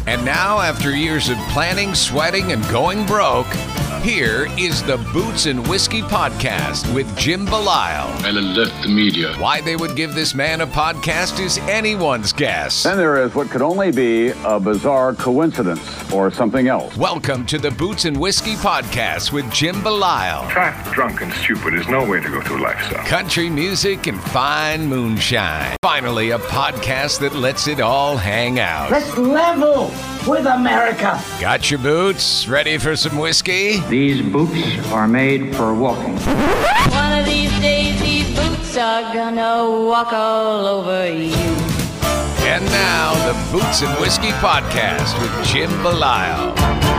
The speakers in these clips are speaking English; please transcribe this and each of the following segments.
And now, after years of planning, sweating, and going broke, here is the Boots and Whiskey Podcast with Jim Belisle. I'll alert the media. Why they would give this man a podcast is anyone's guess. Then there is what could only be a bizarre coincidence or something else. Welcome to the Boots and Whiskey Podcast with Jim Belisle. Fat, drunk, and stupid is no way to go through life, sir. Country music and fine moonshine. Finally, a podcast that lets it all hang out. Let's level with America. Got your boots? Ready for some whiskey? These boots are made for walking. One of these days, these boots are gonna walk all over you. And now, the Boots and Whiskey Podcast with Jim Belisle.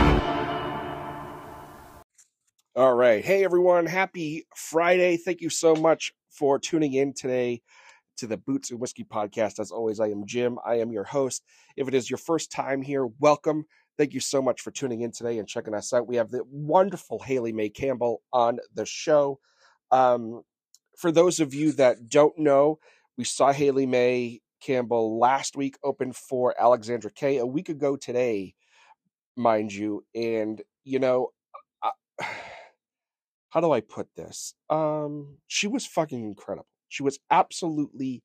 All right. Hey, everyone. Happy Friday. Thank you so much for tuning in today to the Boots and Whiskey Podcast. As always, I am Jim. I am your host. If it is your first time here, welcome. Thank you so much for tuning in today and checking us out. We have the wonderful Haley Mae Campbell on the show. For those of you that don't know, we saw Haley Mae Campbell last week open for Alexandra Kay a week ago today, mind you. And, you know, how do I put this? She was fucking incredible. She was absolutely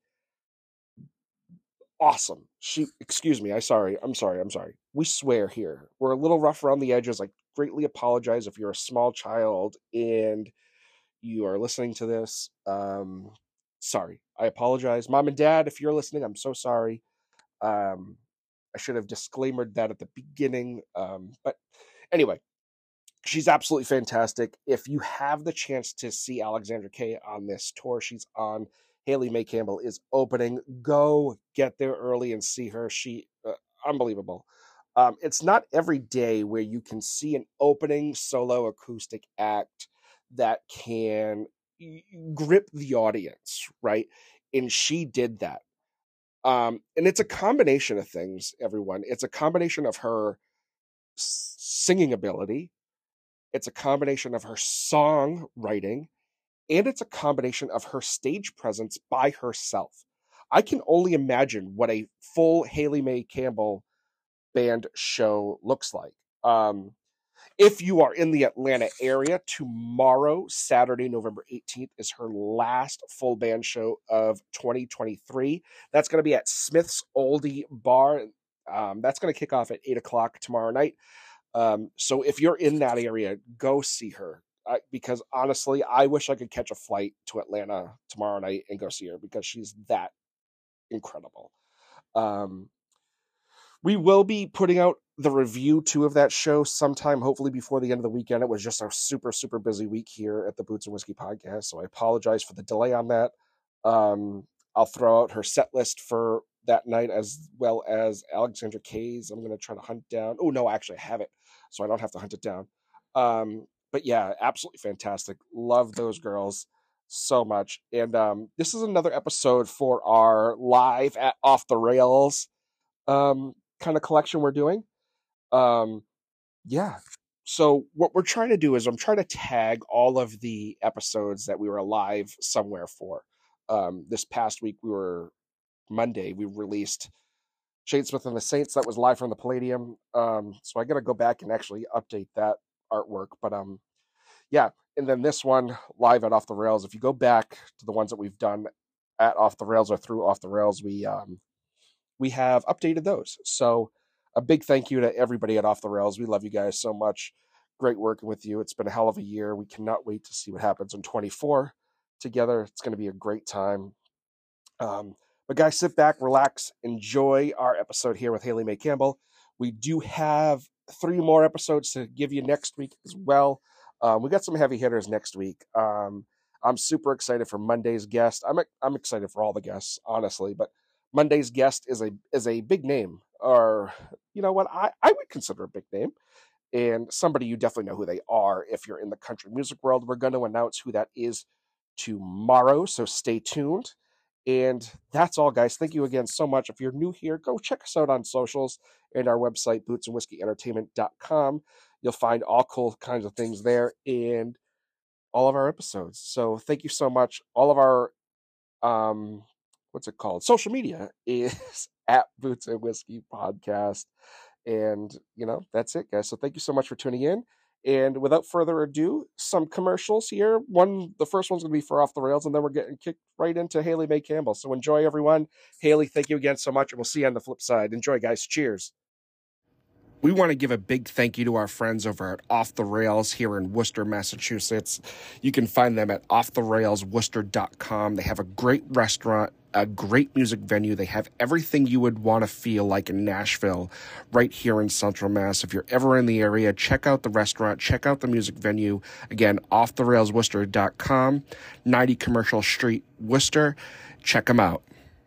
awesome. I'm sorry. We swear here. We're a little rough around the edges. I greatly apologize if you're a small child and you are listening to this. Sorry. I apologize. Mom and Dad, if you're listening, I'm so sorry. I should have disclaimed that at the beginning. But anyway, she's absolutely fantastic. If you have the chance to see Alexandra Kay on this tour she's on, Haley Mae Campbell is opening. Go get there early and see her. She unbelievable. It's not every day where you can see an opening solo acoustic act that can grip the audience, right? And she did that. And it's a combination of things, everyone. It's a combination of her singing ability. It's a combination of her songwriting. And it's a combination of her stage presence by herself. I can only imagine what a full Haley Mae Campbell band show looks like. If you are in the Atlanta area, tomorrow, Saturday, November 18th, is her last full band show of 2023. That's going to be at Smith's Oldie Bar. That's going to kick off at 8 o'clock tomorrow night. So if you're in that area, go see her. Because honestly, I wish I could catch a flight to Atlanta tomorrow night and go see her because she's that incredible. We will be putting out the review too of that show sometime, hopefully before the end of the weekend. It was just a super, super busy week here at the Boots and Whiskey Podcast, so I apologize for the delay on that. I'll throw out her set list for that night as well as Alexandra Kay's. I'm going to try to hunt down. Oh, no, actually, I have it, so I don't have to hunt it down. But yeah, absolutely fantastic. Love those girls so much. And this is another episode for our live at Off the Rails kind of collection we're doing. Yeah. So what we're trying to do is I'm trying to tag all of the episodes that we were live somewhere for. This past week, Monday, we released Shadesmith and the Saints. That was live from the Palladium. So I got to go back and actually update that artwork. But yeah. And then this one live at Off the Rails. If you go back to the ones that we've done at Off the Rails or through Off the Rails, we have updated those. So a big thank you to everybody at Off the Rails. We love you guys so much. Great working with you. It's been a hell of a year. We cannot wait to see what happens in 24 together. It's going to be a great time. But guys, sit back, relax, enjoy our episode here with Haley Mae Campbell. We do have 3 more episodes to give you next week as well. We got some heavy hitters next week. I'm super excited for Monday's guest. I'm excited for all the guests, honestly, but Monday's guest is a big name, or you know what, I would consider a big name, and somebody you definitely know who they are if you're in the country music world. We're going to announce who that is tomorrow, so stay tuned. And that's all, guys. Thank you again so much. If you're new here, go check us out on socials and our website, bootsandwhiskyentertainment.com. You'll find all cool kinds of things there and all of our episodes. So thank you so much. All of our, social media is at Boots and Whiskey Podcast. And, that's it, guys. So thank you so much for tuning in. And without further ado, some commercials here. The first one's going to be for Off the Rails, and then we're getting kicked right into Haley Mae Campbell. So enjoy, everyone. Haley, thank you again so much, and we'll see you on the flip side. Enjoy, guys. Cheers. We want to give a big thank you to our friends over at Off the Rails here in Worcester, Massachusetts. You can find them at offtherailsworcester.com. They have a great restaurant, a great music venue. They have everything you would want to feel like in Nashville right here in Central Mass. If you're ever in the area, check out the restaurant, check out the music venue. Again, offtherailsworcester.com, 90 Commercial Street, Worcester. Check them out.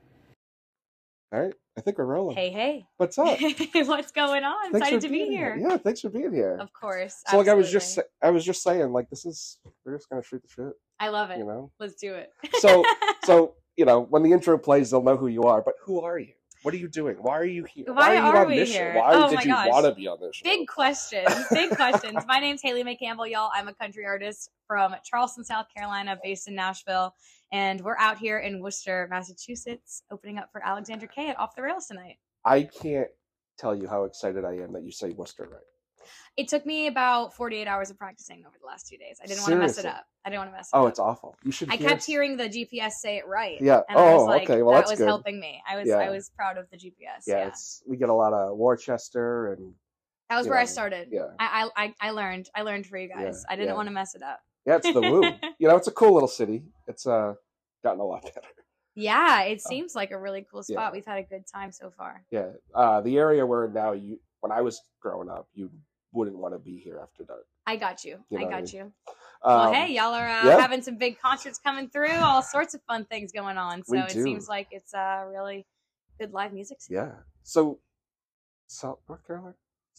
All right. I think we're rolling. Hey. What's up? What's going on? Thanks Excited to be here. Yeah, thanks for being here. Of course. So absolutely. I was just saying, like, we're just gonna shoot the shit. I love it. Let's do it. So when the intro plays, they'll know who you are. But who are you? What are you doing? Why are you here? Why are you on we this here? Show? Why did you want to be on this show? Big questions. My name's Haley Mae Campbell, y'all. I'm a country artist from Charleston, South Carolina, based in Nashville. And we're out here in Worcester, Massachusetts, opening up for Alexandra Kay at Off the Rails tonight. I can't tell you how excited I am that you say Worcester right. It took me about 48 hours of practicing over the last 2 days. I didn't want to mess it up. Oh, it's awful. You should. I kept hearing the GPS say it right. Yeah. And I was like, okay. Well, that that's was good. helping me. I was proud of the GPS. Yeah. We get a lot of Worcester and. That was where I started. Yeah. I learned for you guys. I didn't want to mess it up. Yeah, it's the woo. It's a cool little city. It's gotten a lot better. Yeah, it seems like a really cool spot. Yeah. We've had a good time so far. Yeah. The area we're in now, when I was growing up, you wouldn't want to be here after dark. I got you. You Well, hey, y'all are having some big concerts coming through, all sorts of fun things going on. So it seems like it's a really good live music scene. Yeah. So, South Carolina,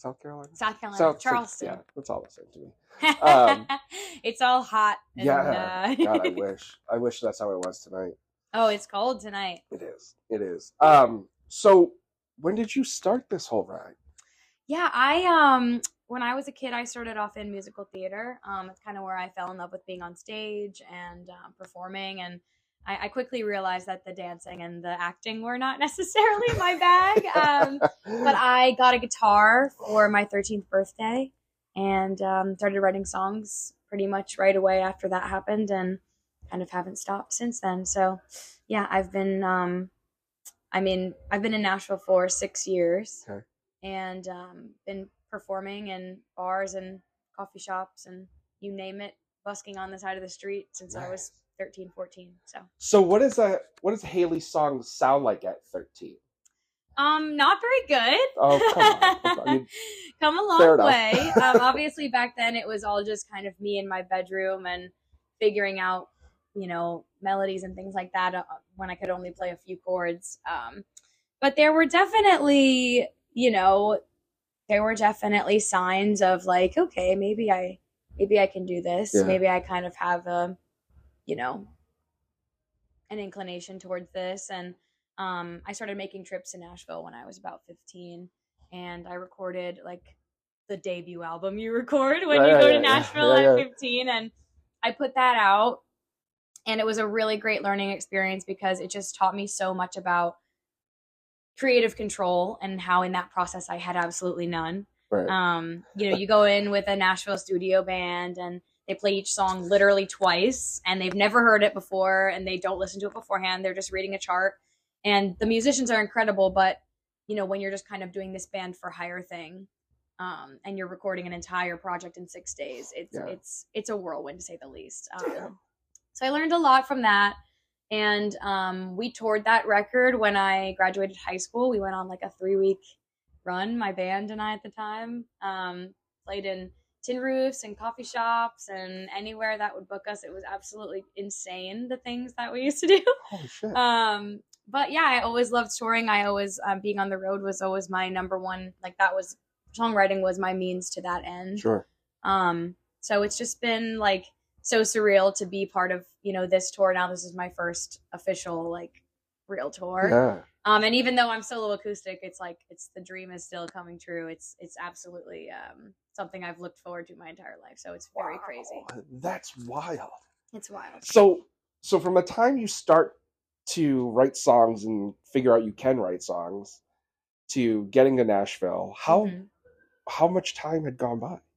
Charleston. Yeah, that's all the same to me. It's all hot. And, God, I wish that's how it was tonight. Oh, it's cold tonight. It is. So when did you start this whole ride? Yeah, when I was a kid, I started off in musical theater. It's kind of where I fell in love with being on stage and performing. And I quickly realized that the dancing and the acting were not necessarily my bag. But I got a guitar for my 13th birthday and started writing songs pretty much right away after that happened, and kind of haven't stopped since then. So yeah, I've been in Nashville for 6 years. Okay. And been performing in bars and coffee shops and you name it, busking on the side of the street since I was 13, 14. So what does Haley's song sound like at 13? Not very good. Oh, come on. Come a long way. Obviously back then it was all just kind of me in my bedroom and figuring out, melodies and things like that when I could only play a few chords. But there were definitely signs of like, okay, maybe I can do this. Yeah. Maybe I kind of have an inclination towards this. And I started making trips to Nashville when I was about 15, and I recorded like the debut album you record when you go to Nashville at 15, and I put that out, and it was a really great learning experience because it just taught me so much about creative control and how in that process I had absolutely none. Right. You go in with a Nashville studio band and they play each song literally twice and they've never heard it before and they don't listen to it beforehand. They're just reading a chart, and the musicians are incredible. But, when you're just kind of doing this band for hire thing, and you're recording an entire project in 6 days, it's a whirlwind to say the least. So I learned a lot from that. And we toured that record when I graduated high school. We went on like a 3-week run, my band and I at the time. Played in tin roofs and coffee shops and anywhere that would book us. It was absolutely insane, the things that we used to do. Holy shit. But yeah, I always loved touring. I always, being on the road was always my number one. Like songwriting was my means to that end. Sure. So it's just been like so surreal to be part of, this tour. Now this is my first official, like, real tour. Yeah. And even though I'm solo acoustic, it's like, the dream is still coming true. It's absolutely something I've looked forward to my entire life. So it's very crazy. That's wild. It's wild. So from the time you start to write songs and figure out you can write songs, to getting to Nashville, how Mm-hmm. much time had gone by?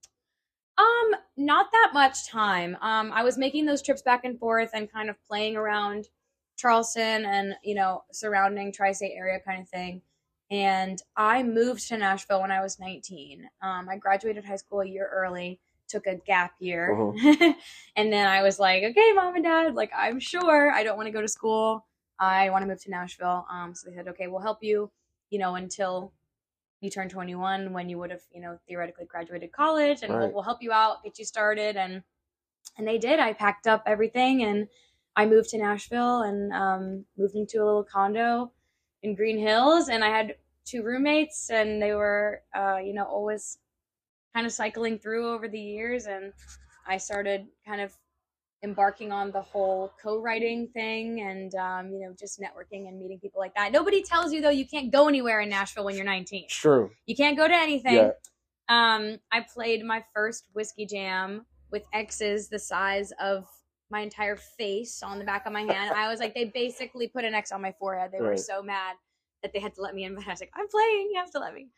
Not that much time. I was making those trips back and forth and kind of playing around Charleston and, you know, surrounding tri-state area kind of thing. And I moved to Nashville when I was 19. I graduated high school a year early, took a gap year. And then I was like, okay, mom and dad, like, I'm sure I don't want to go to school. I want to move to Nashville. So they said, okay, we'll help you, you know, until you turn 21, when you would have, you know, theoretically graduated college, and we'll help you out, get you started. And they did. I packed up everything and I moved to Nashville and moved into a little condo in Green Hills. And I had 2 roommates, and they were, you know, always kind of cycling through over the years. And I started kind of embarking on the whole co-writing thing and, you know, just networking and meeting people like that. Nobody tells you, though, you can't go anywhere in Nashville when you're 19. True. You can't go to anything. Yeah. I played my first whiskey jam with X's the size of my entire face on the back of my hand. I was like, they basically put an X on my forehead. They were so mad that they had to let me in, but I was like, I'm playing, you have to let me.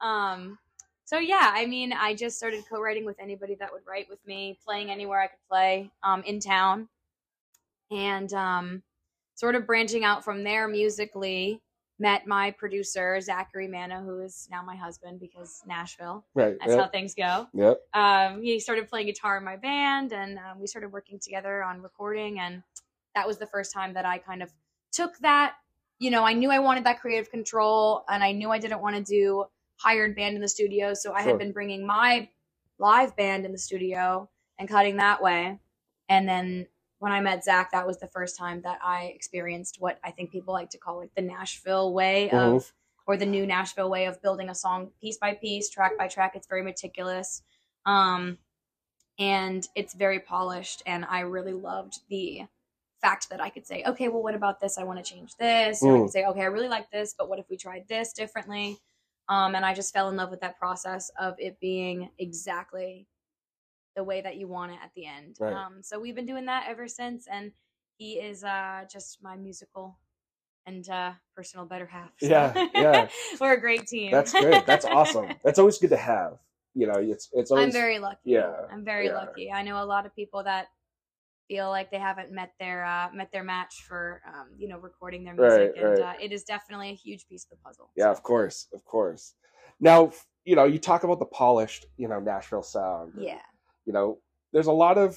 So yeah, I mean, I just started co-writing with anybody that would write with me, playing anywhere I could play, in town, and sort of branching out from there musically. Met my producer, Zachary Manna, who is now my husband, because Nashville. Right. That's how things go. Yep. He started playing guitar in my band, and we started working together on recording, and that was the first time that I kind of took that. You know, I knew I wanted that creative control, and I knew I didn't want to do hired band in the studio, so I had been bringing my live band in the studio and cutting that way. And then when I met Zach, that was the first time that I experienced what I think people like to call like the Nashville way of, or the new Nashville way of building a song piece by piece, track by track. It's very meticulous, and it's very polished, and I really loved the fact that I could say, okay, well, what about this? I want to change this. Or I could say, okay, I really like this, but what if we tried this differently? And I just fell in love with that process of it being exactly the way that you want it at the end. Right. So we've been doing that ever since, and he is just my musical and personal better half. So. Yeah. We're a great team. That's great. That's awesome. That's always good to have. You know, it's always. I'm very lucky. Yeah. I'm very lucky. I know a lot of people that feel like they haven't met their match for you know, recording their music, and it is definitely a huge piece of the puzzle. Yeah, of course. Now, you know, you talk about the polished, you know, Nashville sound. Yeah. You know, there's a lot of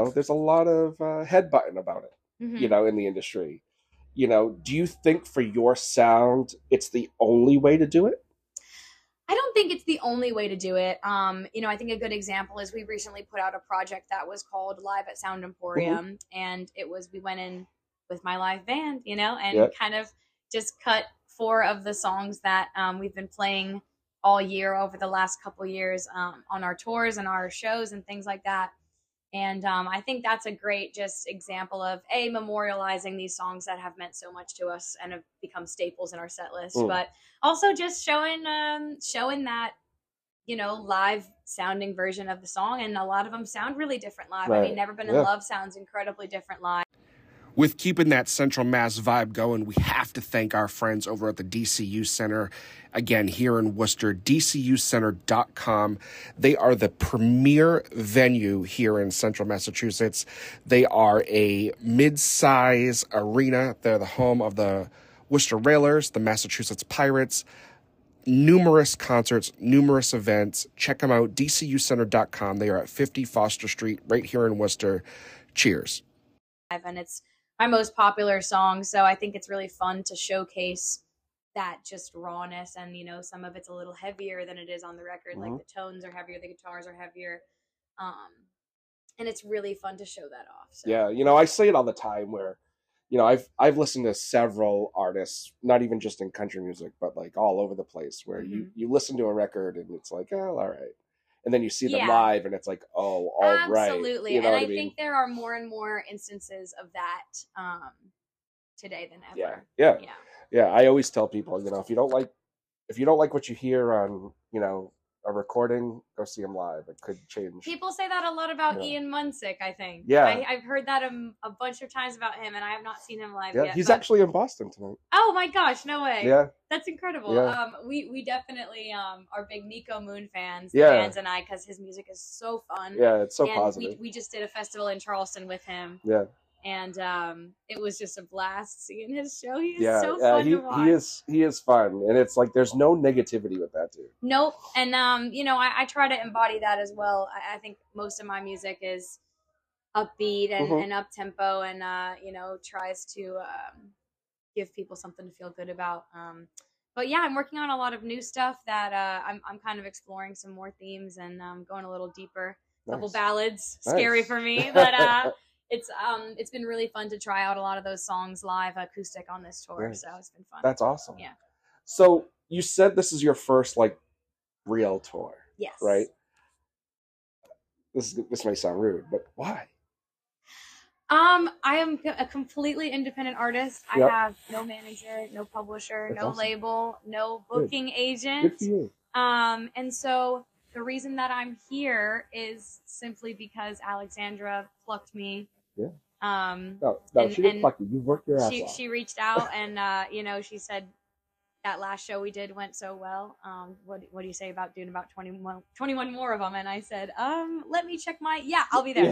headbutting about it, you know, in the industry. You know, do you think for your sound, it's the only way to do it? I don't think it's the only way to do it. You know, I think a good example is we recently put out a project that was called Live at Sound Emporium, and we went in with my live band, you know, and kind of just cut 4 of the songs that we've been playing all year over the last couple years on our tours and our shows and things like that. And I think that's a great just example of memorializing these songs that have meant so much to us and have become staples in our set list, but also just showing that, you know, live sounding version of the song. And a lot of them sound really different live. Right. I mean, Never Been in Love sounds incredibly different live. With keeping that Central Mass vibe going, we have to thank our friends over at the DCU Center. Again, here in Worcester, DCUcenter.com. They are the premier venue here in Central Massachusetts. They are a mid-size arena. They're the home of the Worcester Railers, the Massachusetts Pirates. Numerous concerts, numerous events. Check them out, DCUcenter.com. They are at 50 Foster Street, right here in Worcester. Cheers. And it's my most popular song, so I think it's really fun to showcase that just rawness, and you know, some of it's a little heavier than it is on the record. Like the tones are heavier, the guitars are heavier, and it's really fun to show that off. So. Yeah, you know, I say it all the time where, you know, I've listened to several artists, not even just in country music, but like all over the place, where you listen to a record and it's like, oh, all right. And then you see them live, and it's like, oh, all right. Absolutely. You know and what I mean? think there are more and more instances of that today than ever. Yeah. I always tell people, you know, if you don't like what you hear on, you know, a recording, go see him live. It could change. People say that a lot about Ian Munsick, I think. Yeah. I've heard that a bunch of times about him, and I have not seen him live yet. He's actually in Boston tonight. Oh my gosh, no way. Yeah. That's incredible. Yeah. We definitely are big Nico Moon fans, Yeah. fans and I, because his music is so fun. Yeah, it's so and positive. We just did a festival in Charleston with him. Yeah. And it was just a blast seeing his show. He is so fun to watch. He is fun, and it's like there's no negativity with that dude. Nope. And you know, I try to embody that as well. I think most of my music is upbeat and up tempo, and you know, tries to give people something to feel good about. But yeah, I'm working on a lot of new stuff that I'm kind of exploring some more themes and going a little deeper. Nice. Couple ballads, Nice. scary for me, but it's been really fun to try out a lot of those songs live acoustic on this tour. Nice. So it's been fun. That's awesome. Yeah. So you said this is your first like real tour. Yes. Right. This may sound rude, but why? I am a completely independent artist. Yep. I have no manager, no publisher, That's no awesome. label, no booking Good agent. for you. And so the reason that I'm here is simply because Alexandra plucked me. Yeah. No, She didn't pluck you. You worked your ass off. She reached out and you know, she said that last show we did went so well. What do you say about doing about 21 more of them? And I said, let me check I'll be there.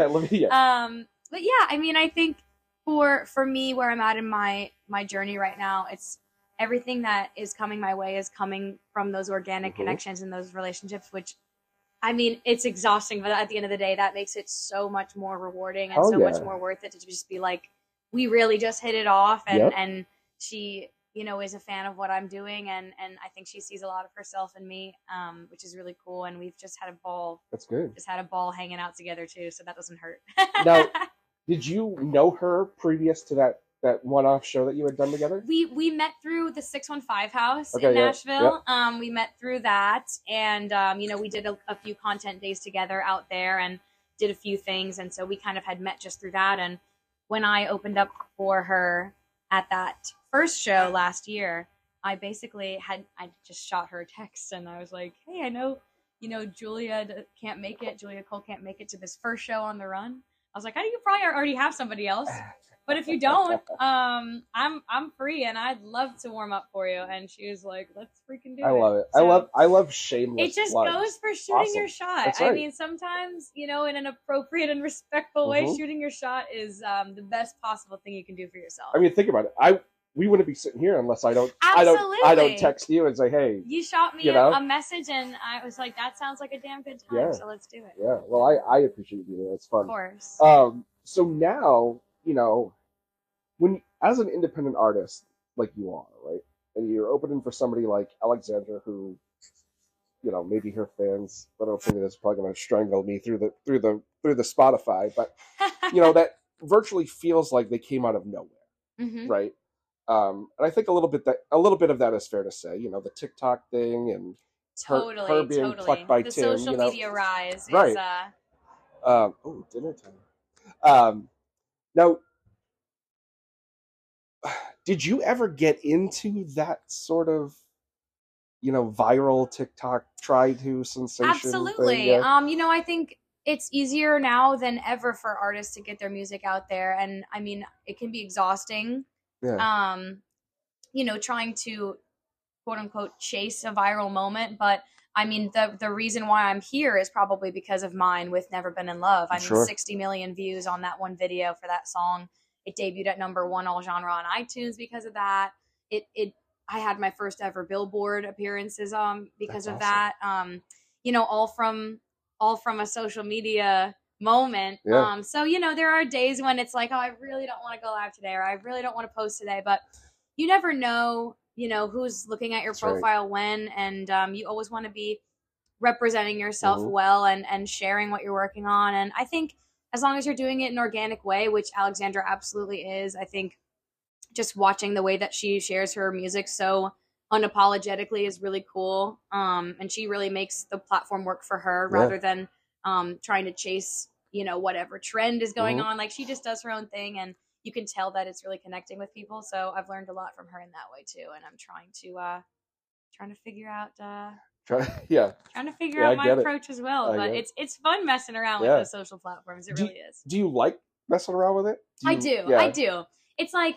But yeah, I mean, I think for me, where I'm at in my journey right now, it's everything that is coming my way is coming from those organic connections and those relationships, which, I mean, it's exhausting, but at the end of the day, that makes it so much more rewarding and much more worth it to just be like, we really just hit it off. And she, you know, is a fan of what I'm doing. And I think she sees a lot of herself in me, which is really cool. And we've just had a ball. That's good. Just had a ball hanging out together too. So that doesn't hurt. Now, did you know her previous to that one-off show that you had done together? We met through the 615 House in yeah, Nashville. We met through that, and you know, we did a few content days together out there and did a few things, and so we kind of had met just through that. And when I opened up for her at that first show last year, I just shot her a text, and I was like, hey, I know, you know, Julia Cole can't make it to this first show on the run. I was like, I think you probably already have somebody else, but if you don't, I'm free and I'd love to warm up for you. And she was like, let's freaking do it. I love it. So I love shameless. it just plugs. goes for shooting your shot. That's right. I mean, sometimes, you know, in an appropriate and respectful way, shooting your shot is the best possible thing you can do for yourself. I mean, think about it. We wouldn't be sitting here unless I don't text you and say, hey. You shot me a message and I was like, that sounds like a damn good time. So let's do it. Yeah. Well, I appreciate you. It's fun. Of course. So now, you know, as an independent artist like you are, right, and you're opening for somebody like Alexandra, who, you know, maybe her fans, I don't think this is probably going to strangle me through the Spotify, but you know, that virtually feels like they came out of nowhere, right? And I think a little bit of that is fair to say. You know, the TikTok thing and her being plucked by the Tim. social media rise, right? Is, dinner time. Now, did you ever get into that sort of, you know, viral TikTok try to sensation? Absolutely. Thing? Yeah. You know, I think it's easier now than ever for artists to get their music out there, and I mean, it can be exhausting. Yeah. You know, trying to quote unquote chase a viral moment, but I mean, the reason why I'm here is probably because of mine with Never Been in Love. I mean, 60 million views on that one video for that song. It debuted at #1 all genre on iTunes because of that. I had my first ever Billboard appearances because of that. You know, all from a social media moment. Yeah. So, you know, there are days when it's like, oh, I really don't want to go live today, or I really don't want to post today, but you never know, you know, who's looking at your profile when, and you always want to be representing yourself well and sharing what you're working on. And I think as long as you're doing it in an organic way, which Alexandra absolutely is, I think just watching the way that she shares her music so unapologetically is really cool. And she really makes the platform work for her rather than trying to chase, you know, whatever trend is going on. Like, she just does her own thing, and you can tell that it's really connecting with people. So I've learned a lot from her in that way too. And I'm trying to figure out Yeah. Trying to figure out my approach as well. But it's fun messing around with those social platforms. It really is. Do you like messing around with it? I do. Yeah. I do. It's like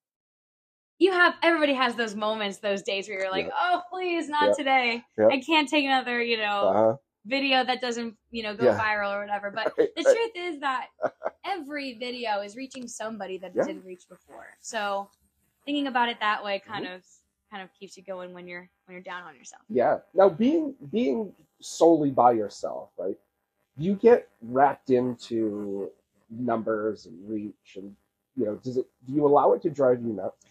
everybody has those moments, those days where you're like, oh, please, not today. I can't take another, video that doesn't, go viral or whatever. But the truth is that every video is reaching somebody that it didn't reach before. So thinking about it that way kind of keeps you going when you're down on yourself. Yeah. Now being solely by yourself, right? You get wrapped into numbers and reach, and do you allow it to drive you nuts?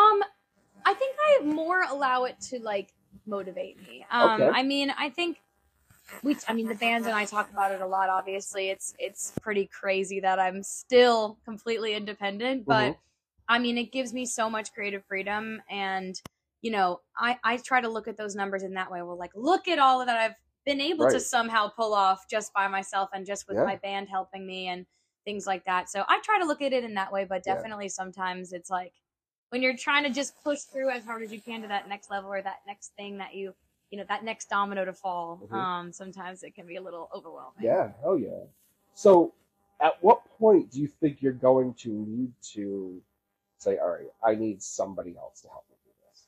I think I more allow it to motivate me. Okay. I mean, I think the bands and I talk about it a lot. Obviously, it's pretty crazy that I'm still completely independent, but I mean, it gives me so much creative freedom, and I try to look at those numbers in that way. Well, look at all that I've been able to somehow pull off just by myself and just with my band helping me and things like that. So I try to look at it in that way, but definitely sometimes it's when you're trying to just push through as hard as you can to that next level or that next thing that that next domino to fall. Sometimes it can be a little overwhelming. Yeah. Oh yeah. So at what point do you think you're going to need to say, all right, I need somebody else to help me do this?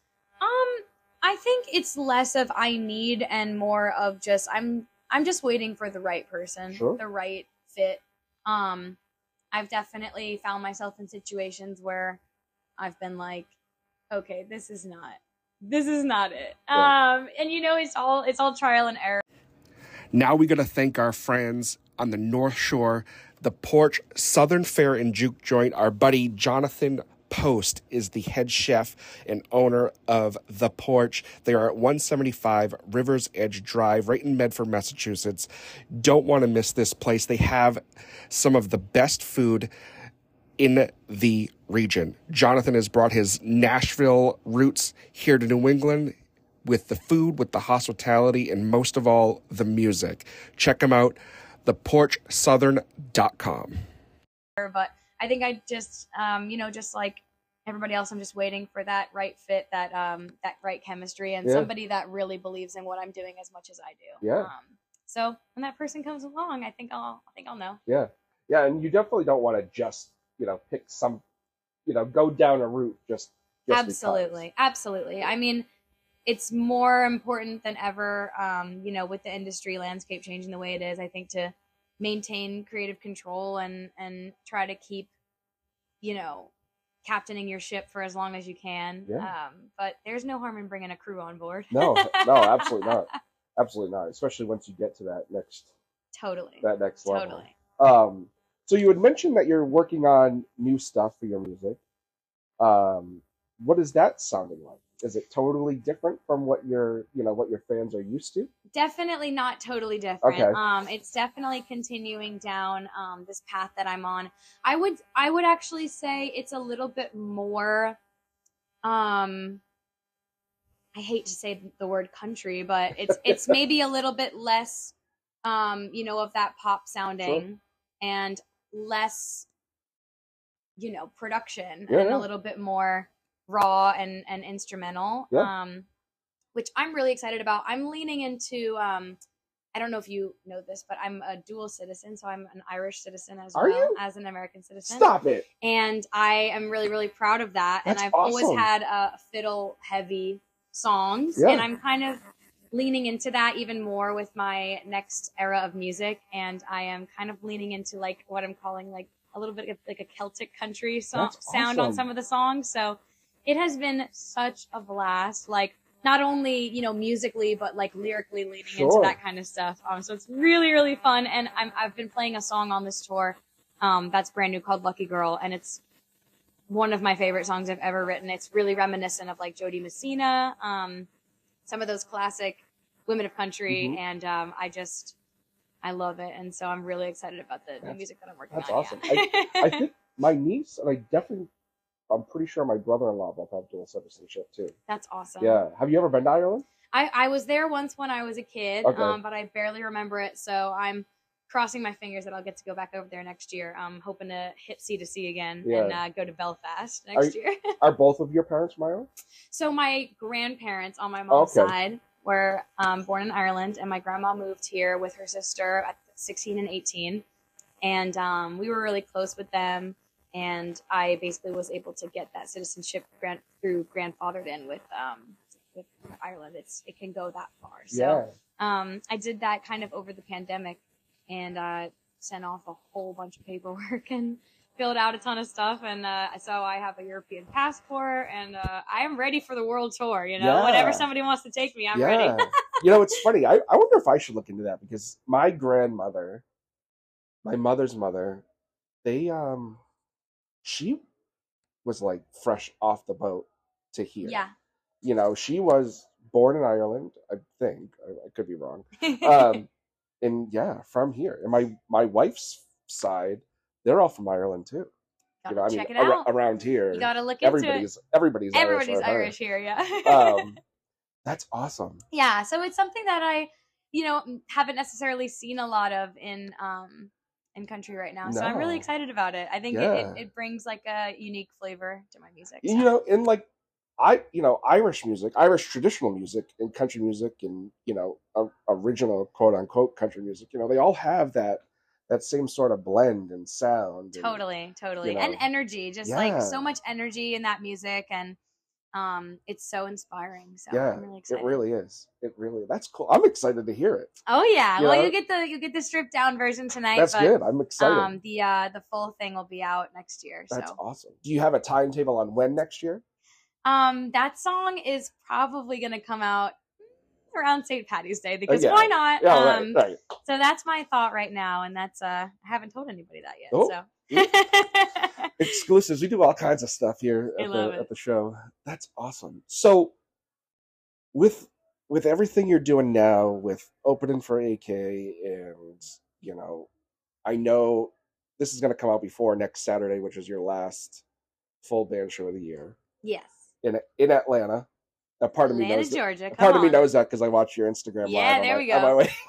I think it's less of I need and more of just, I'm just waiting for the right person, the right fit. I've definitely found myself in situations where I've been like, okay, this is not it. And it's all trial and error. Now we got to thank our friends on the North Shore, the Porch Southern Fare and Juke Joint. Our buddy Jonathan Post is the head chef and owner of The Porch. They are at 175 Rivers Edge Drive, right in Medford, Massachusetts. Don't want to miss this place. They have some of the best food in the region. Jonathan has brought his Nashville roots here to New England with the food, with the hospitality, and most of all, the music. Check him out, theporchsouthern.com. But I think I just, just like everybody else, I'm just waiting for that right fit, that right chemistry, and somebody that really believes in what I'm doing as much as I do. Yeah. So when that person comes along, I think I'll know. Yeah. Yeah, and you definitely don't want to just pick some, go down a route just absolutely because. Absolutely. I mean, it's more important than ever, with the industry landscape changing the way it is, I think, to maintain creative control and try to keep, captaining your ship for as long as you can. Yeah. But there's no harm in bringing a crew on board. No, absolutely not. Absolutely not. Especially once you get to that next level. Totally. So you had mentioned that you're working on new stuff for your music. What is that sounding like? Is it totally different from what your fans are used to? Definitely not totally different. Okay. It's definitely continuing down this path that I'm on. I would actually say it's a little bit more I hate to say the word country, but it's maybe a little bit less of that pop sounding and less production and a little bit more raw and instrumental, which I'm really excited about. I'm leaning into, I don't know if you know this, but I'm a dual citizen, so I'm an Irish citizen as well as an American citizen. Stop it! And I am really, really proud of that. That's and I've awesome. Always had fiddle-heavy songs, and I'm kind of leaning into that even more with my next era of music, and I am kind of leaning into what I'm calling a little bit of a Celtic country sound on some of the songs. So it has been such a blast, not only, musically, but lyrically leading into that kind of stuff. So it's really, really fun. And I've been playing a song on this tour, that's brand new called Lucky Girl. And it's one of my favorite songs I've ever written. It's really reminiscent of Jody Messina, some of those classic women of country. And, I love it. And so I'm really excited about the music that I'm working on. That's awesome. Yeah. I think my niece, and I'm pretty sure my brother-in-law both have dual citizenship too. That's awesome. Yeah. Have you ever been to Ireland? I was there once when I was a kid, but I barely remember it. So I'm crossing my fingers that I'll get to go back over there next year. I'm hoping to hit C2C again and go to Belfast next year. Are both of your parents from Ireland? So my grandparents on my mom's side were born in Ireland, and my grandma moved here with her sister at 16 and 18. And we were really close with them. And I basically was able to get that citizenship through grandfathered in with Ireland. It can go that far. So I did that kind of over the pandemic, and sent off a whole bunch of paperwork and filled out a ton of stuff. And so I have a European passport, and I am ready for the world tour. Whenever somebody wants to take me, I'm ready. It's funny. I wonder if I should look into that, because my grandmother, my mother's mother, she was like fresh off the boat to here. Yeah. She was born in Ireland, I think. I could be wrong. And yeah, from here. And my wife's side, they're all from Ireland too. Check it out. Around here. You gotta look into it. Everybody's Irish here, yeah. That's awesome. Yeah, so it's something that I, haven't necessarily seen a lot of in country right now. So I'm really excited about it. I think it brings like a unique flavor to my music. So. And like Irish music, Irish traditional music and country music and, original quote unquote country music, they all have that same sort of blend and sound. Totally. And energy, just like so much energy in that music. And it's so inspiring. So I'm really excited. It really is. That's cool. I'm excited to hear it. Oh yeah. You'll get the stripped down version tonight. That's good. I'm excited. The full thing will be out next year. That's awesome. Do you have a timetable on when next year? That song is probably going to come out around St. Patty's Day, because why not? Yeah, right. So that's my thought right now, and that's I haven't told anybody that yet. Oh. So exclusives. We do all kinds of stuff here at the show. That's awesome. So with everything you're doing now, with opening for AK, and I know this is going to come out before next Saturday, which is your last full band show of the year. Yes. In Atlanta. A part of me knows Georgia. that. Part of me knows that because I watch your Instagram live. Yeah, there we go. On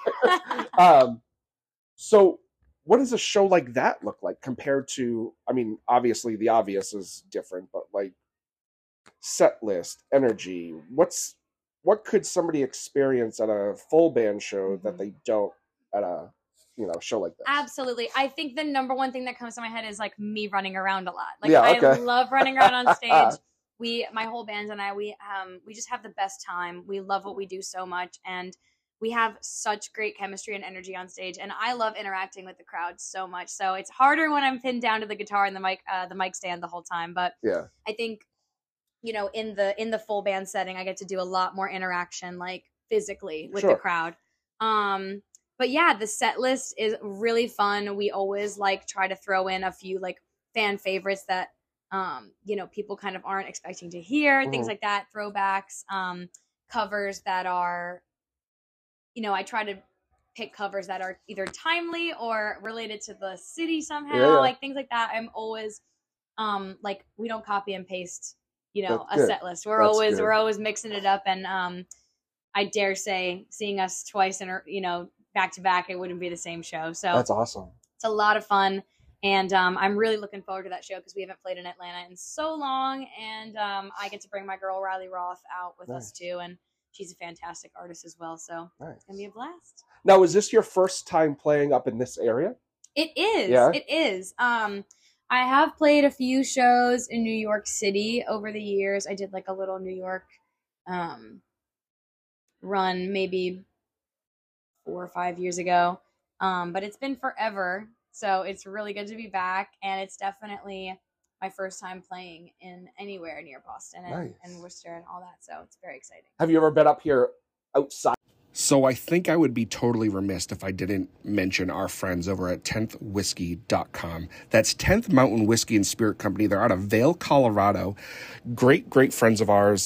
my way. So what does a show like that look like compared to, obviously the obvious is different, but like set list, energy, what could somebody experience at a full band show that they don't at a show like this? Absolutely. I think the number one thing that comes to my head is like me running around a lot. I love running around on stage. My whole band and I, we just have the best time. We love what we do so much, and we have such great chemistry and energy on stage. And I love interacting with the crowd so much. So it's harder when I'm pinned down to the guitar and the mic stand the whole time. But yeah, I think, in the full band setting, I get to do a lot more interaction, like physically with the crowd. But yeah, the set list is really fun. We always try to throw in a few fan favorites that people kind of aren't expecting to hear, things like that, throwbacks, covers that are, I try to pick covers that are either timely or related to the city somehow, things like that. I'm always, we don't copy and paste, a set list. We're always mixing it up. And I dare say seeing us twice back to back, it wouldn't be the same show. So that's awesome. It's a lot of fun. And I'm really looking forward to that show because we haven't played in Atlanta in so long. And I get to bring my girl Riley Roth out with us too. And she's a fantastic artist as well. So it's going to be a blast. Now, is this your first time playing up in this area? It is. Yeah. It is. I have played a few shows in New York City over the years. I did a little New York run maybe 4 or 5 years ago. But it's been forever. So it's really good to be back, and it's definitely my first time playing in anywhere near Boston and Worcester and all that. So it's very exciting. Have you ever been up here outside? So I think I would be totally remiss if I didn't mention our friends over at 10thwhiskey.com. That's 10th Mountain Whiskey and Spirit Company. They're out of Vail, Colorado. Great friends of ours.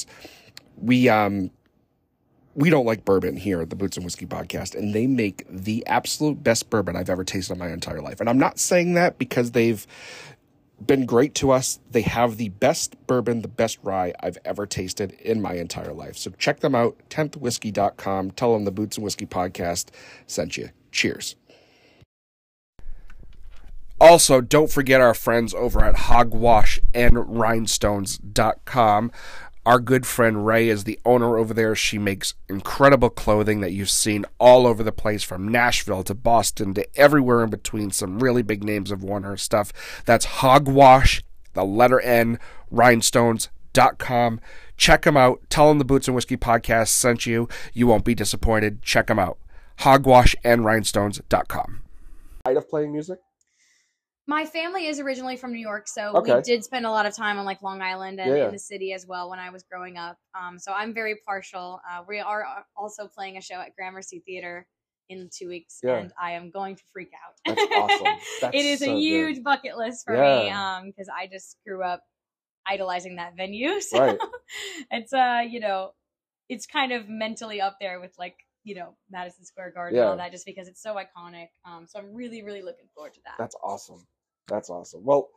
We don't like bourbon here at the Boots and Whiskey Podcast, and they make the absolute best bourbon I've ever tasted in my entire life. And I'm not saying that because they've been great to us. They have the best bourbon, the best rye I've ever tasted in my entire life. So check them out, 10thwhiskey.com. Tell them the Boots and Whiskey Podcast sent you. Cheers. Also, don't forget our friends over at hogwashandrhinestones.com. Our good friend Ray is the owner over there. She makes incredible clothing that you've seen all over the place, from Nashville to Boston to everywhere in between. Some really big names have worn her stuff. That's Hogwash, the letter N, rhinestones.com. Check them out. Tell them the Boots and Whiskey podcast sent you. You won't be disappointed. Check them out. Hogwash and rhinestones.com. Of playing music? My family is originally from New York, so Okay. we did spend a lot of time on like Long Island and Yeah. in the city as well when I was growing up. So I'm very partial. We are also playing a show at Gramercy Theater in 2 weeks, Yeah. and I am going to freak out. That's awesome. That's It is so a huge good. bucket list for Yeah. me because I just grew up idolizing that venue. So Right. it's it's kind of mentally up there with like Madison Square Garden Yeah. and all that, just because it's so iconic. So I'm really, really looking forward to that. That's awesome. That's awesome. Well,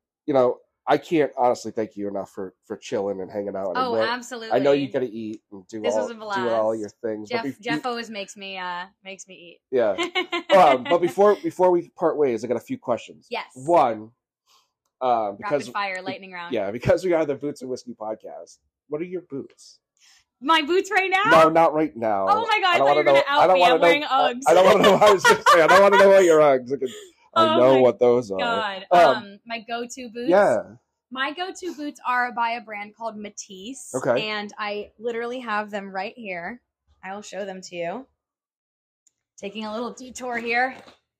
I can't honestly thank you enough for chilling and hanging out. Oh, And absolutely. I know you got to eat and do This all was a blast. your things. Jeff always makes me eat. Yeah. But before we part ways, I got a few questions. Yes. One, because Rapid fire lightning round. yeah, because we are the Boots and Whiskey podcast. What are your boots? My boots right now? No, not right now. Oh my God, I don't thought you were wanna going to out me. I'm wearing Uggs. I don't want to know. I was just saying, I don't want to know what your Uggs. I Oh know my what those are. God. My go-to boots. Yeah. My go-to boots are by a brand called Matisse. Okay. And I literally have them right here. I will show them to you. Taking a little detour here.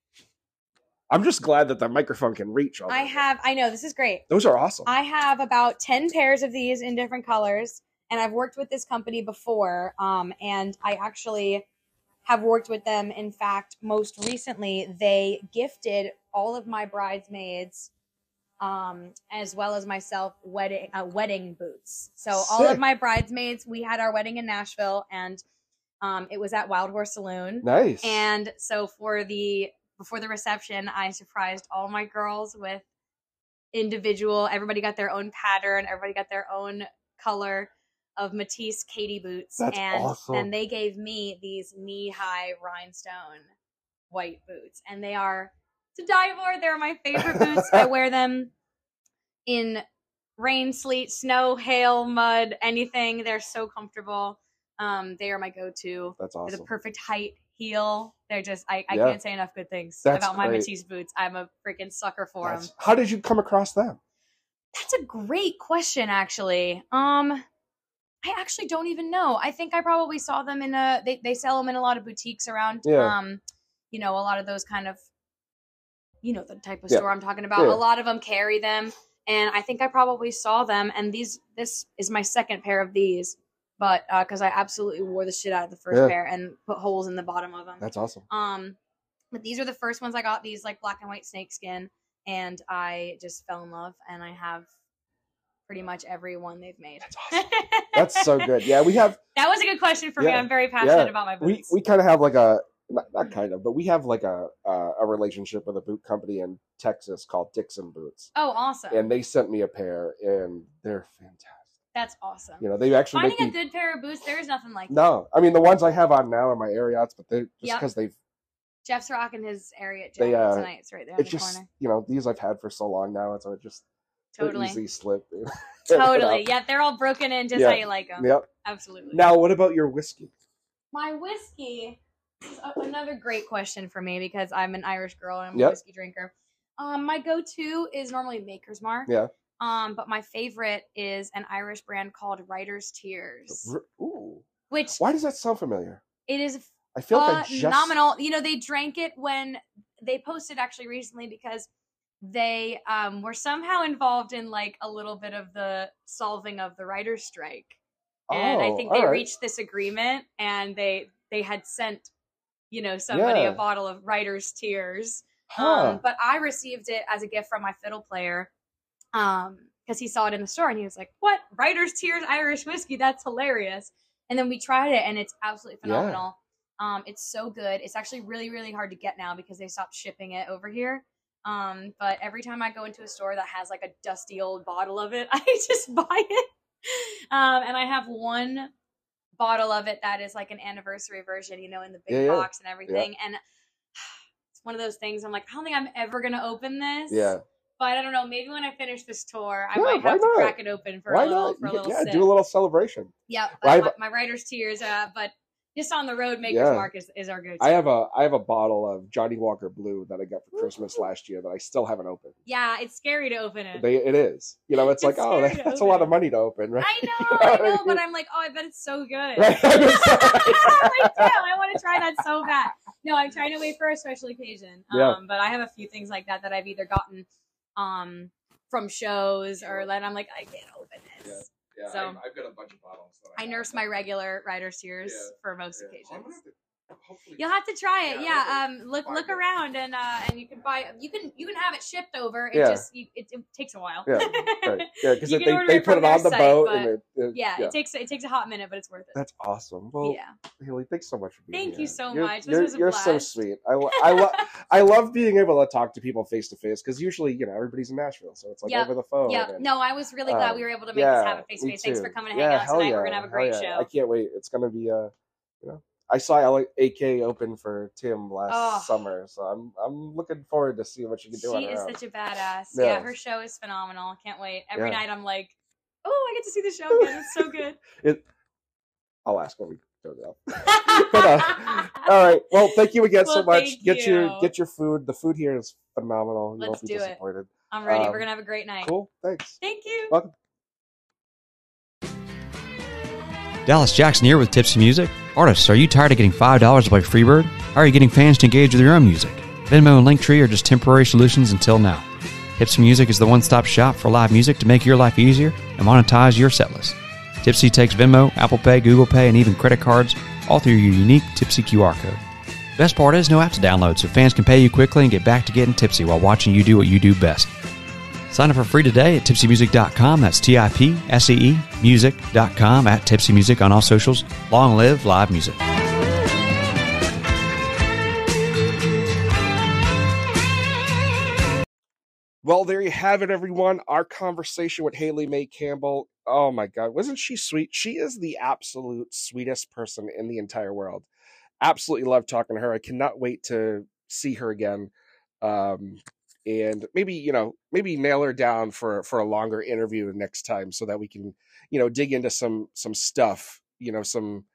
I'm just glad that the microphone can reach all I know, this is great. Those are awesome. I have about 10 pairs of these in different colors, and I've worked with this company before, and I actually have worked with them. In fact, most recently, they gifted all of my bridesmaids, as well as myself, wedding boots. So all of Sick. my bridesmaids, we had our wedding in Nashville, and it was at Wild Horse Saloon. Nice. And so before the reception, I surprised all my girls with everybody got their own pattern, everybody got their own color of Matisse Katie boots. That's and awesome. then they gave me these knee-high rhinestone white boots. And they are to die for. They're my favorite boots. I wear them in rain, sleet, snow, hail, mud, anything. They're so comfortable. They are my go-to. That's They're awesome. the perfect height, heel. They're just, I Yeah. can't say enough good things That's about my great. Matisse boots. I'm a freaking sucker for them. How did you come across them? That's a great question, actually. I actually don't even know. I think I probably saw them they sell them in a lot of boutiques around, Yeah. a lot of those kind of, the type of Yeah. store I'm talking about. Yeah. A lot of them carry them, and I think I probably saw them, and this is my second pair of these, but because I absolutely wore the shit out of the first Yeah. pair and put holes in the bottom of them. That's awesome. But these are the first ones I got, these like black and white snakeskin, and I just fell in love, and I have pretty much every one they've made. That's awesome. That's so good. Yeah, we have. That was a good question for me. Yeah. I'm very passionate Yeah. about my boots. We kind of have like not kind of, but we have like a relationship with a boot company in Texas called Dixon Boots, Oh, awesome. and they sent me a pair, and they're fantastic. That's awesome. They actually Finding make a good pair of boots, there is nothing like that. No, I mean the ones I have on now are my Ariats, but they're just Yep. because Jeff's rocking his Ariat They, jacket tonight. It's right there in it's the just corner. these I've had for so long now, so it just they're Totally. easy slip. Totally. Yeah, they're all broken in just Yeah. how you like them. Yep. Absolutely. Now, what about your whiskey? My whiskey is another great question for me because I'm an Irish girl and I'm Yep. a whiskey drinker. My go-to is normally Maker's Mark. Yeah. But my favorite is an Irish brand called Writer's Tears, Ooh. which Why does that sound familiar? it is I feel like I just phenomenal. They drank it when they posted actually recently because they were somehow involved in like a little bit of the solving of the writer's strike. And I think they all right. reached this agreement and they had sent, somebody Yeah. a bottle of Writer's Tears. Huh. But I received it as a gift from my fiddle player. Because he saw it in the store and he was like, "What? Writer's Tears Irish whiskey? That's hilarious." And then we tried it and it's absolutely phenomenal. It's so good. It's actually really, really hard to get now because they stopped shipping it over here. But every time I go into a store that has like a dusty old bottle of it, I just buy it. And I have one bottle of it that is like an anniversary version, in the big box and everything. And it's one of those things I'm like, I don't think I'm ever going to open this. Yeah. But I don't know. Maybe when I finish this tour, I Yeah, might why have to not? crack it open for Why a little, not? for a little Yeah, sip. do a little celebration. Yep. Well, My writer's tears. But just on the road, Maker's Yeah. Mark is our go-to. I have a bottle of Johnny Walker Blue that I got for Christmas last year that I still haven't opened. Yeah, it's scary to open it. It is. You know, it's like, It's oh, scary to that's a open lot of it. money to open, right? I know, but I'm like, oh, I bet it's so good. Right. I'm like, damn, I want to try that so bad. No, I'm trying to wait for a special occasion. Yeah. But I have a few things like that I've either gotten from shows or then I'm like, I can't open this. Yeah, So, I've got a bunch of bottles. That I nurse my regular writer's tears for most I'm occasions. gonna have to hopefully. You'll have to try it. Yeah, Look find it. around and you can buy. You can have it shipped over. It Yeah. just it takes a while. Yeah, right. Yeah, because You can order they it put from it on their the site, boat but and it takes a hot minute, but it's worth it. That's awesome. Well, Yeah. Haley, thanks so much for being Thank here. you so You're- much. This You're, was a you're so blast. sweet. I love being able to talk to people face to face because usually, everybody's in Nashville, so it's like Yep. over the phone. Yeah. and- No, I was really glad we were able to make this happen face to me face. Thanks too. for coming to hang out hell tonight. yeah, We're gonna have a hell great yeah. show. I can't wait. It's gonna be I saw AK open for Tim last summer, so I'm looking forward to seeing what she can do on She her is own. such a badass. Yeah. Yeah, her show is phenomenal. Can't wait. Every Yeah. night I'm like, oh, I get to see the show again. It's so good. I'll ask when we go up. But, all right. Well, thank you again so Well, much. thank Get you. your food. The food here is phenomenal. You Let's won't be do it. disappointed. I'm ready. We're gonna have a great night. Cool. Thanks. Thank you. Welcome. Dallas Jackson here with Tipsy Music. Artists, are you tired of getting $5 to play Freebird? How are you getting fans to engage with your own music? Venmo and Linktree are just temporary solutions until now. Tipsy Music is the one-stop shop for live music to make your life easier and monetize your setlist. Tipsy takes Venmo, Apple Pay, Google Pay, and even credit cards, all through your unique Tipsy QR code. Best part is no app to download, so fans can pay you quickly and get back to getting tipsy while watching you do what you do best. Sign up for free today at tipsymusic.com. That's TIPSEE music.com, at Tipsy Music on all socials. Long live live music. Well, there you have it, everyone. Our conversation with Haley Mae Campbell. Oh my God, wasn't she sweet? She is the absolute sweetest person in the entire world. Absolutely love talking to her. I cannot wait to see her again. And maybe nail her down for a longer interview next time so that we can, dig into some stuff, some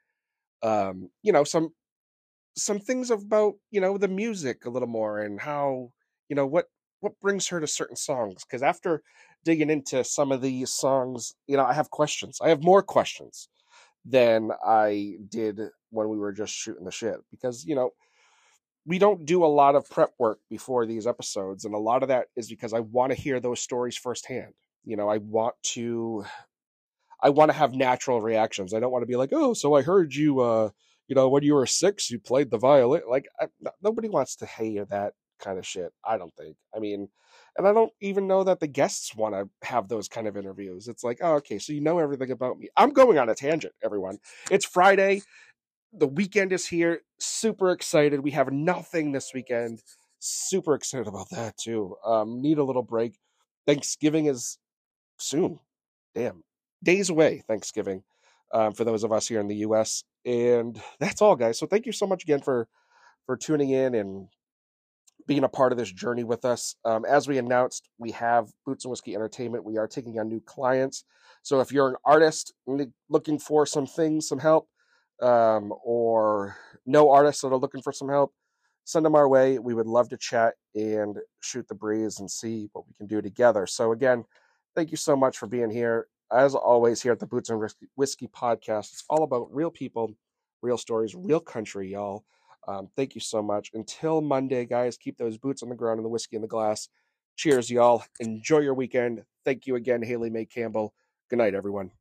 things about, the music a little more and how, what brings her to certain songs. Because after digging into some of these songs, I have questions. I have more questions than I did when we were just shooting the shit. Because, we don't do a lot of prep work before these episodes. And a lot of that is because I want to hear those stories firsthand. I want to have natural reactions. I don't want to be like, oh, so I heard you, when you were 6, you played the violin. Like, nobody wants to hear that kind of shit. I don't think. I mean, and I don't even know that the guests want to have those kind of interviews. It's like, oh, okay, so you know everything about me. I'm going on a tangent, everyone. It's Friday. The weekend is here. Super excited. We have nothing this weekend. Super excited about that too. Need a little break. Thanksgiving is soon. Damn. Days away, Thanksgiving, for those of us here in the U.S. And that's all, guys. So thank you so much again for tuning in and being a part of this journey with us. As we announced, we have Boots and Whiskey Entertainment. We are taking on new clients. So if you're an artist looking for some help, or no artists that are looking for some help, send them our way. We would love to chat and shoot the breeze and see what we can do together. So again, thank you so much for being here. As always, here at the Boots and Whiskey podcast, it's all about real people, real stories, real country, y'all. Thank you so much. Until Monday, guys, keep those boots on the ground and the whiskey in the glass. Cheers, y'all. Enjoy your weekend. Thank you again, Haley Mae Campbell. Good night, everyone.